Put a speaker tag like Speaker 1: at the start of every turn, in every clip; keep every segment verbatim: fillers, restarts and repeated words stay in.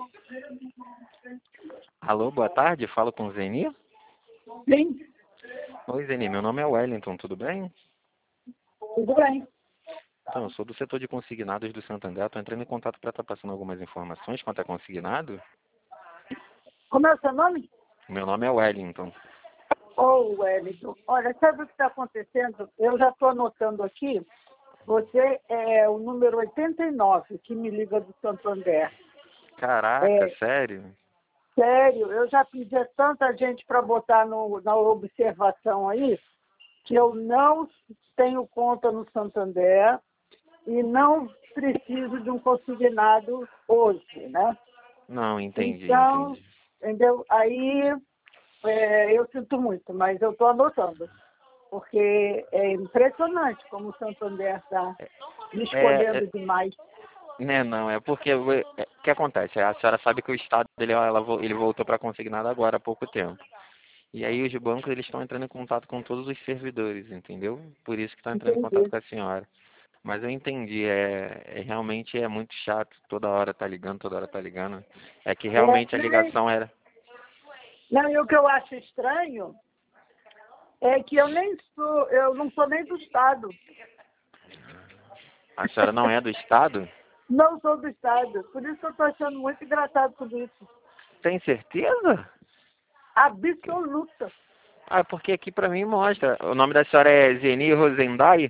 Speaker 1: Alô, boa tarde, falo com o Zeni?
Speaker 2: Sim,
Speaker 1: Oi, Zeni, meu nome é Wellington, tudo bem?
Speaker 2: tudo bem.
Speaker 1: Então, eu sou do setor de consignados do Santander, estou entrando em contato para estar passando algumas informações quanto a consignado.
Speaker 2: Como é o seu nome?
Speaker 1: Meu nome é Wellington.
Speaker 2: Ô, Wellington, olha, sabe o que está acontecendo? Eu já estou anotando aqui, você é o número oitenta e nove que me liga do Santander.
Speaker 1: Caraca,
Speaker 2: É,
Speaker 1: sério?
Speaker 2: sério, eu já pedi a tanta gente para botar no, na observação aí, que eu não tenho conta no Santander e não preciso de um consignado hoje, né?
Speaker 1: Não, entendi,
Speaker 2: Então,
Speaker 1: entendi.
Speaker 2: entendeu? Aí é, eu sinto muito, mas eu estou anotando, porque é impressionante como o Santander está me
Speaker 1: É,
Speaker 2: escolhendo
Speaker 1: é,
Speaker 2: demais.
Speaker 1: né, não, é porque, é, o que acontece? A senhora sabe que o Estado, dele, ela, vo- ele voltou para consignado agora há pouco tempo. E aí os bancos, eles estão entrando em contato com todos os servidores, entendeu? Por isso que estão entrando em contato
Speaker 2: Entendi.
Speaker 1: com a senhora. Mas eu entendi, é, é realmente é muito chato, toda hora tá ligando, toda hora tá ligando. É que
Speaker 2: É,
Speaker 1: realmente a
Speaker 2: não, é-
Speaker 1: ligação era.
Speaker 2: não, e o que eu acho estranho é que eu nem sou, eu não sou nem do Estado.
Speaker 1: A senhora não é do Estado?
Speaker 2: Não sou do Estado. Por isso que eu estou achando muito engraçado tudo isso.
Speaker 1: Tem certeza?
Speaker 2: Absoluta.
Speaker 1: Ah, porque aqui pra mim mostra. O nome da senhora é Zeni Rosendai?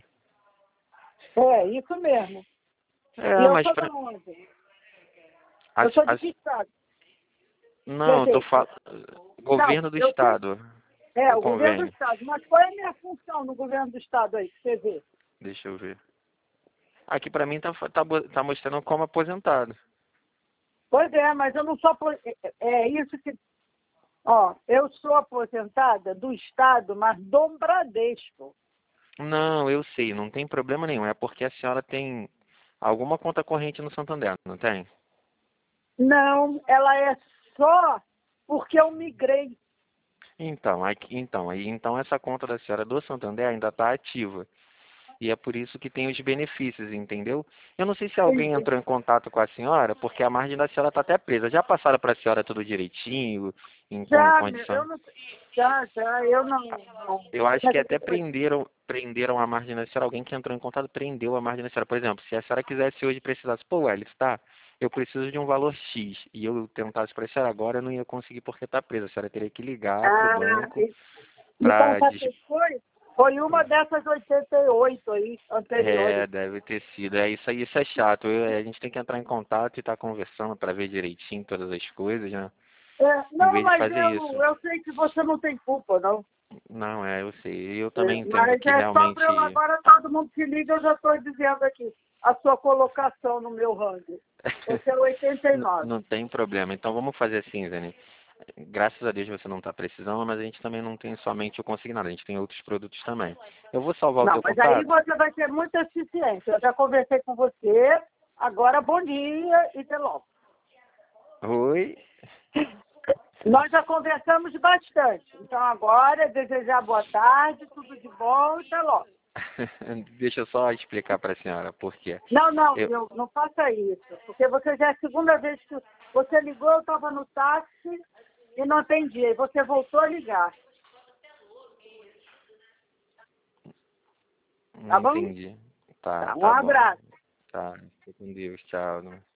Speaker 2: É, isso mesmo. E
Speaker 1: É,
Speaker 2: eu
Speaker 1: mas
Speaker 2: sou
Speaker 1: pra.
Speaker 2: de onde?
Speaker 1: A,
Speaker 2: Eu sou de
Speaker 1: a,
Speaker 2: que Estado? Quer
Speaker 1: não, eu tô
Speaker 2: dizer,
Speaker 1: falando.
Speaker 2: não,
Speaker 1: Governo do
Speaker 2: eu sou,
Speaker 1: Estado.
Speaker 2: é,
Speaker 1: O
Speaker 2: o governo do
Speaker 1: convênio.
Speaker 2: Estado. Mas qual é a minha função no governo do Estado aí, que você vê?
Speaker 1: Deixa eu ver. Aqui pra mim tá, tá, bo- tá mostrando como aposentado.
Speaker 2: Pois é, mas eu não sou... apo- É é isso que... Ó, eu sou aposentada do Estado, mas do Bradesco.
Speaker 1: Não, eu sei, não tem problema nenhum. É porque a senhora tem alguma conta corrente no Santander, não tem?
Speaker 2: Não, ela é só porque eu migrei.
Speaker 1: Então, aqui, então, aí, então essa conta da senhora do Santander ainda está ativa. E é por isso que tem os benefícios, entendeu? Eu não sei se alguém
Speaker 2: Entendi.
Speaker 1: entrou em contato com a senhora, porque a margem da senhora está até presa. Já passaram para a senhora tudo direitinho, em con-
Speaker 2: Já, meu,
Speaker 1: condição?
Speaker 2: eu não... Já, já, eu não... não.
Speaker 1: Eu acho
Speaker 2: Mas
Speaker 1: que
Speaker 2: o que
Speaker 1: até
Speaker 2: que foi?
Speaker 1: prenderam, prenderam a margem da senhora. Alguém que entrou em contato prendeu a margem da senhora. Por exemplo, se a senhora quisesse hoje precisasse, pô, Welles, tá? Eu preciso de um valor X e eu tentasse para a senhora agora, eu não ia conseguir porque está presa. A senhora teria que ligar para o
Speaker 2: Ah,
Speaker 1: banco
Speaker 2: e- então
Speaker 1: para.
Speaker 2: sabe o que foi? Foi uma dessas oitenta e oito aí, anteriores.
Speaker 1: É, deve ter sido. É isso aí, isso é chato. Eu- a gente tem que entrar em contato e estar conversando para ver direitinho todas as coisas, né?
Speaker 2: É,
Speaker 1: Em
Speaker 2: não,
Speaker 1: vez de
Speaker 2: mas
Speaker 1: fazer
Speaker 2: eu,
Speaker 1: isso.
Speaker 2: eu sei que você não tem culpa, não.
Speaker 1: Não, é, eu sei. Eu também
Speaker 2: É,
Speaker 1: entendo
Speaker 2: mas
Speaker 1: que
Speaker 2: é só para eu
Speaker 1: realmente.
Speaker 2: agora, todo mundo que liga, eu já estou dizendo aqui a sua colocação no meu ranking. Você é oitenta e
Speaker 1: N-
Speaker 2: nove.
Speaker 1: Não tem problema. Então vamos fazer assim, Zene. Graças a Deus você não está precisando, mas a gente também não tem somente o consignado, a gente tem outros produtos também. Eu vou salvar o
Speaker 2: Não,
Speaker 1: teu
Speaker 2: mas aí
Speaker 1: contato?
Speaker 2: você vai ter muita eficiência. Eu já conversei com você, agora bom dia e até logo.
Speaker 1: Oi?
Speaker 2: Nós já conversamos bastante. Então agora é desejar boa tarde, tudo de bom e até logo.
Speaker 1: Deixa eu só explicar para a senhora por quê.
Speaker 2: Não, não,
Speaker 1: Eu,
Speaker 2: eu, não faça isso. Porque você já é a segunda vez que você ligou, eu estava no táxi e não atendi. E você voltou a ligar.
Speaker 1: não
Speaker 2: Tá bom?
Speaker 1: entendi. Tá,
Speaker 2: Tá, um
Speaker 1: tá bom.
Speaker 2: abraço.
Speaker 1: Tá, fica com Deus, tchau.